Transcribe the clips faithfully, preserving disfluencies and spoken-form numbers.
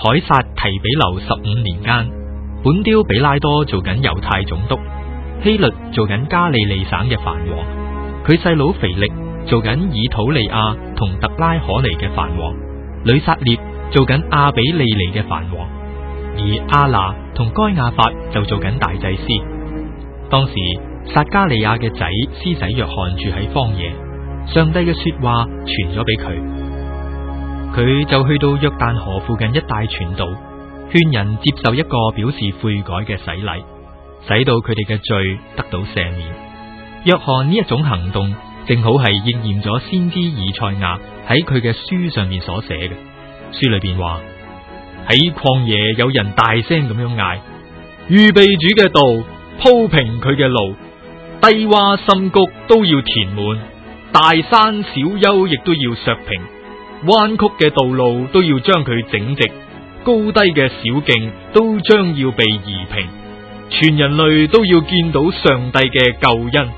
凱撒提比留十五年間，本丟比拉多做緊猶太總督，希律做緊加利利省嘅藩王，佢細佬腓力做緊以土利亞同特拉可尼嘅藩王，呂撒列做緊亞比利尼嘅藩王，而亞拿同該亞法就做緊大祭司。當時撒加利亞嘅仔施洗約翰住喺荒野，上帝嘅說話傳咗俾佢，佢就去到約旦河附近一帶傳道，勸人接受一個表示悔改嘅洗禮，使到佢哋嘅罪得到赦免。約翰呢一種行動正好係應驗咗先知以賽亞喺佢嘅書上面所寫嘅。書裏邊話，喺曠野有人大聲咁樣嗌，預備主嘅道，鋪平佢嘅路，低洼深谷都要填滿，大山小丘亦都要削平，彎曲嘅道路都要將佢整直，高低嘅小徑都將要被移平，全人類都要見到上帝嘅救恩。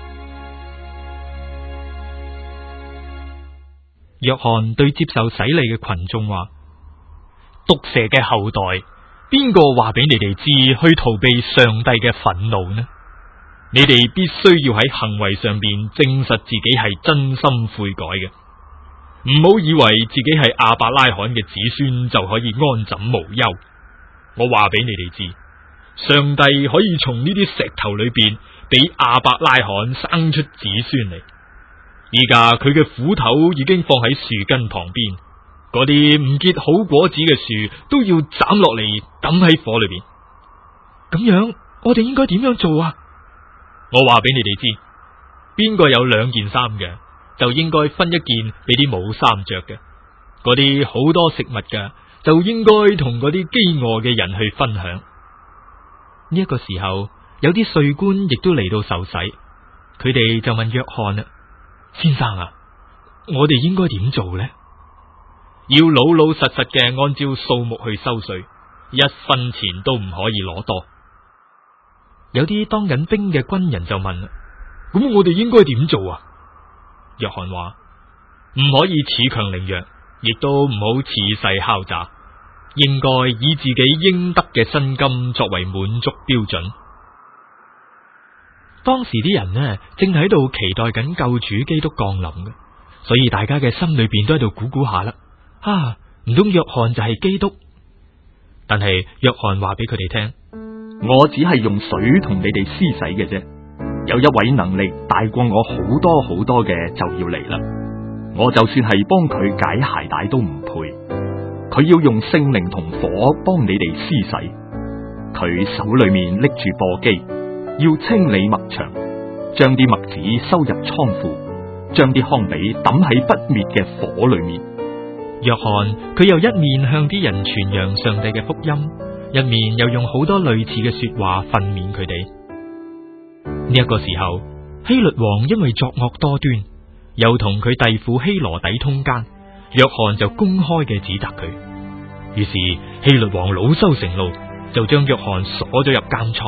約翰對接受洗禮嘅群眾話：毒蛇嘅後代，邊個話俾你哋知去逃避上帝嘅憤怒呢？你哋必須要喺行為上邊證實自己係真心悔改嘅，唔好以為自己係亞伯拉罕嘅子孫就可以安枕無憂。我話俾你哋知，上帝可以從呢啲石頭裏邊俾亞伯拉罕生出子孫嚟。依家佢嘅斧頭已經放喺樹根旁邊，嗰啲唔結好果子嘅樹都要斬落嚟抌喺火裏邊。咁樣我哋應該點樣做啊？我話俾你哋知，邊個有兩件衫嘅，就應該分一件俾啲冇衫着嘅；嗰啲好多食物嘅，就應該同嗰啲飢餓嘅人去分享。呢一個時候，有啲稅官亦都嚟到受洗，佢哋就問約翰啦：先生啊，我哋應該點做呢？要老老實實嘅按照數目去收稅，一分錢都唔可以攞多。有啲當緊兵嘅軍人就問啦：咁我哋應該點做啊？約翰話：唔可以恃強凌弱，亦都唔好恃勢敲詐，應該以自己應得嘅薪金作為滿足標準。當時啲人呢，正喺度期待緊救主基督降臨嘅，所以大家嘅心裏邊都喺度估估下啦。啊，唔通約翰就係基督？但係約翰話俾佢哋聽： 我只係用水同你哋施洗嘅啫，有一位能力大過我好多好多嘅就要嚟啦。我就算係幫佢解鞋帶都唔配，佢要用聖靈同火幫你哋施洗。佢手裏面拎住簸箕，要清理麥場，將啲麥子收入倉庫，將啲糠秕抌喺不滅嘅火裏面。 約翰佢又一面向啲人傳揚上帝嘅福音，一面又用好多類似嘅說話訓勉佢哋。呢一個時候，希律王因為作惡多端，又同佢弟婦希羅底通姦，約翰就公開嘅指責佢。於是希律王惱羞成怒，就將約翰鎖咗入監倉。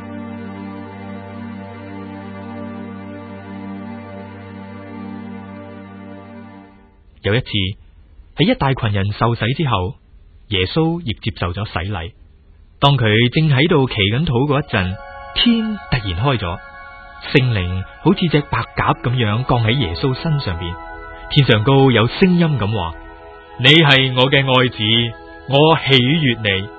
有一次喺一大群人受洗之後，耶穌亦接受咗洗禮。當佢正喺度祈緊禱嗰一陣，天突然開咗，聖靈好似隻白鴿咁樣降喺耶穌身上邊。天上高有聲音咁話：你係我嘅愛子，我喜悅你。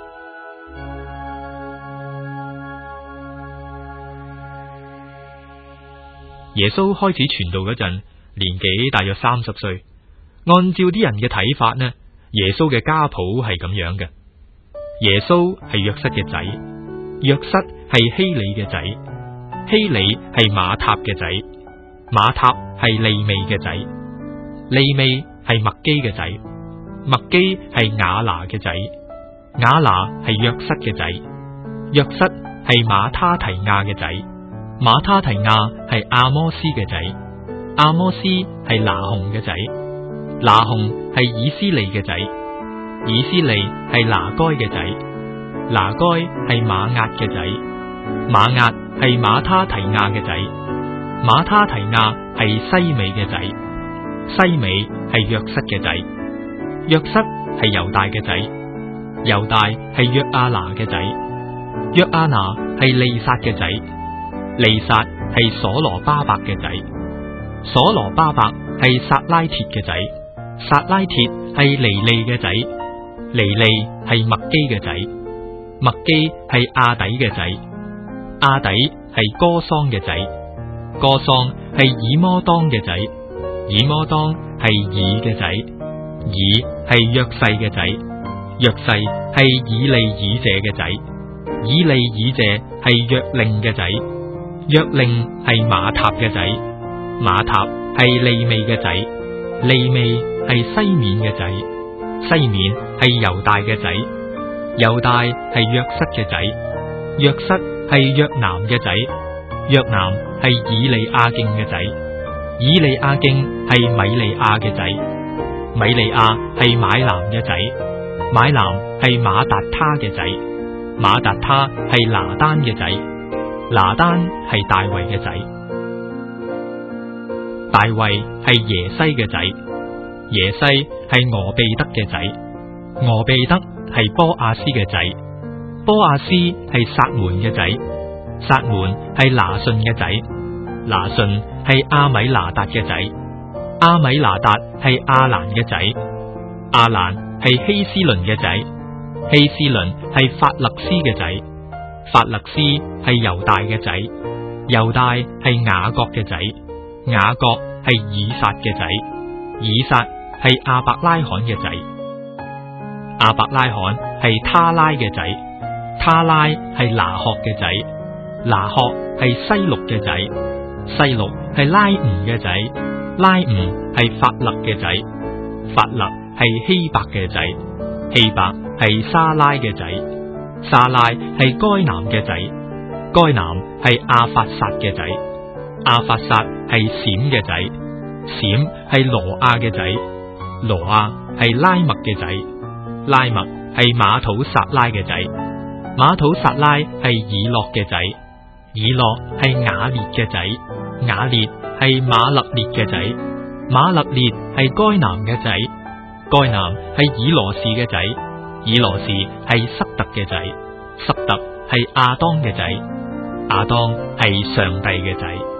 耶穌開始傳道嗰陣，年紀大約三十歲。按照啲人嘅睇法呢，耶穌嘅家譜係咁樣嘅：耶穌係約瑟嘅仔，約瑟係希里嘅仔，希里係馬塔嘅仔，馬塔係利未嘅仔，利未係麥基嘅仔，麥基係雅拿嘅仔，雅拿係約瑟嘅仔，約瑟係馬他提亞嘅仔，馬他提亞係阿摩斯嘅仔，阿摩斯係拿鴻嘅仔，拿鴻係以斯利嘅仔，以斯利係拿該嘅仔，拿該係馬押嘅仔，馬押係馬他提亞嘅仔，馬他提亞係西美嘅仔，西美係約瑟嘅仔，約瑟係猶大嘅仔， 猶大係約亞拿嘅仔，約亞拿係利撒嘅仔，利撒係所羅巴伯嘅仔，所羅巴伯係撒拉鐵嘅仔，撒拉鐵係尼利嘅仔，尼利係麥基嘅仔，麥基係亞底嘅仔，亞底係哥桑嘅仔，哥桑係以摩當嘅仔，以摩當係以嘅仔，以係約細嘅仔，約細係以利以謝嘅仔，以利以謝係約令嘅仔，約令係馬塔嘅仔，馬塔係利未嘅仔，利未係西緬嘅仔，西緬係猶大嘅仔，猶大係約瑟嘅仔，約瑟係約南嘅仔，約南係以利亞敬嘅仔，以利亞敬係米利亞嘅仔，米利亞係買南嘅仔，買南係馬達他嘅仔，馬達他係拿單嘅仔，拿單係大衛嘅仔，大衛係耶西嘅仔，耶西係俄備得嘅仔，俄備得係波亞斯嘅仔，波亞斯係撒門嘅仔，撒門係拿順嘅仔，拿順係亞米拿達嘅仔，亞米拿達係亞蘭嘅仔，亞蘭係希斯倫嘅仔，希斯倫係法勒斯嘅仔，法勒斯係猶大嘅仔，猶大係雅各嘅仔，雅各係以撒嘅仔，以撒係亞伯拉罕嘅仔，亞伯拉罕係他拉嘅仔，他拉係拿鶴嘅仔，拿鶴係西錄嘅仔，西錄係拉吾嘅仔，拉吾係法勒嘅仔，法勒係希伯嘅仔，希伯係沙拉嘅仔，沙拉係該南嘅仔，該南係亞法撒嘅仔，亞法撒係閃嘅仔，閃係羅亞嘅仔，羅亞係拉麥嘅仔，拉麥係馬土撒拉嘅仔，馬土撒拉係以諾嘅仔，以諾係雅列嘅仔，雅列係馬勒列嘅仔，馬勒列係該南嘅仔，該南係以羅士嘅仔，以羅士係塞特嘅仔，塞特係亞當嘅仔，亞當係上帝嘅仔。